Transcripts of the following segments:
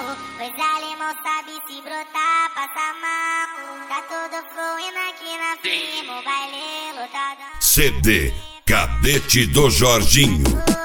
Pois alemão sabe se brotar, passa mal. Tá tudo fluindo aqui na firma, o baile lotado. CD Cadete do Jorginho.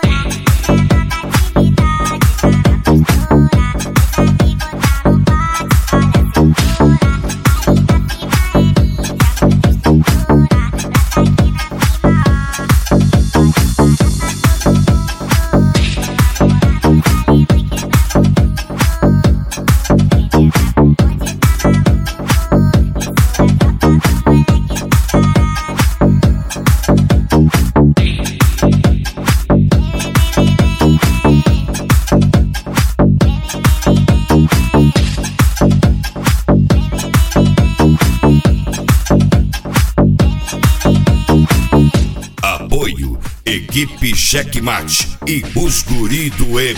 Apoio Equipe Checkmate e os Guri do M.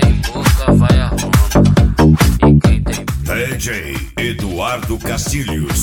DJ Eduardo Castilhos.